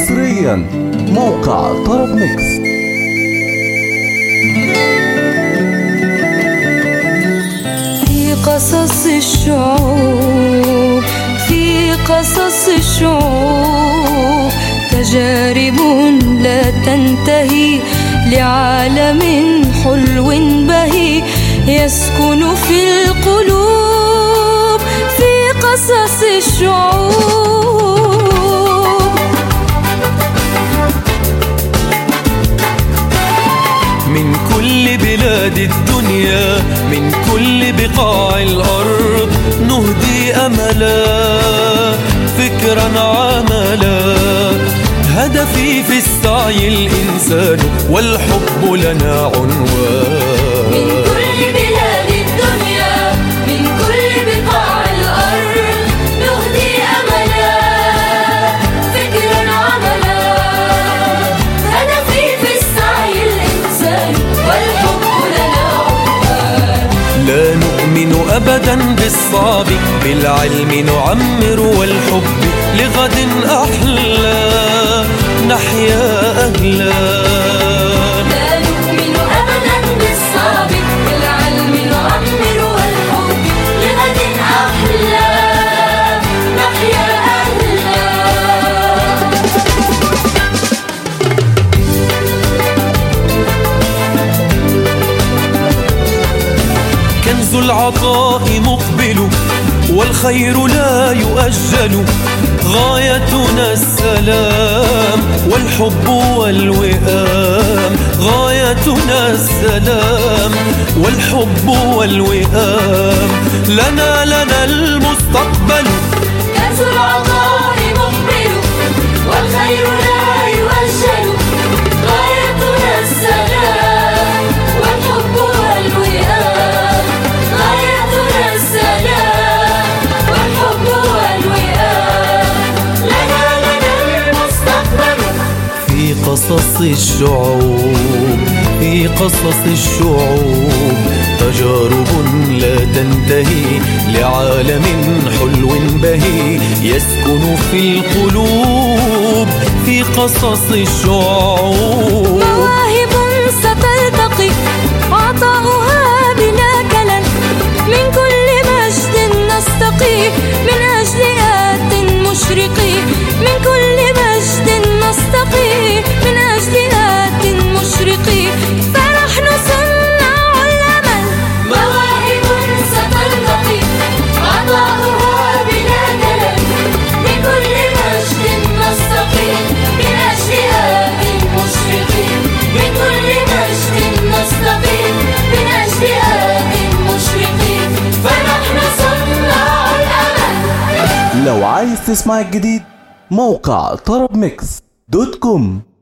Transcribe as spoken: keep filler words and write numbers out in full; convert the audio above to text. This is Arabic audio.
حصريا موقع طرب ميكس. في قصص الشعوب في قصص الشعوب تجارب لا تنتهي لعالم حلو بهي يسكن في القلوب. في قصص الشعوب من كل بلاد الدنيا، من كل بقاع الأرض نهدي أملا، فكرا عملا، هدفي في السعي الإنسان والحب لنا عنوان. من كل بلاد الدنيا، من كل بقاع الأرض نهدي أملا، فكرا عملا، هدفي في السعي الإنسان والحب لنا عنوان. لا نؤمن أبدا بالصعب، بالعلم نعمر والحب لغد أحلى نحيا أهلا. لا نؤمن أبدا بالصعب، بالعلم نعمر والحب لغد أحلى نحيا أهلا. كنز العطاء مقبل والخير لا يؤجل، غايتنا السلام والحب والوئام، غايتنا السلام والحب والوئام، لنا لنا المستقبل. كنز العطاء مقبل والخير لا يؤجل، غايتنا السلام والحب والوئام، غايتنا السلام والحب والوئام، لنا لنا المستقبل. في قصص الشعوب في قصص الشعوب تجارب لا تنتهي لعالم حلو بهي يسكن في القلوب. في قصص الشعوب مواهب ستلتقي عطاؤها بلا كلل، من كل مجد نستقي من أجل آت مشرقي، من كل مجد نستقي من أجل آت مشرقي، فنحن صناع الأمل. مواهب ستلتقي عطاؤها بلا كلل، من كل مجد نستقي من أجل آت مشرقي، من كل مجد نستقي من أجل آت مشرقي، فنحن صناع الأمل. لو عايز تسمع الجديد موقع طرب ميكس دوت كوم.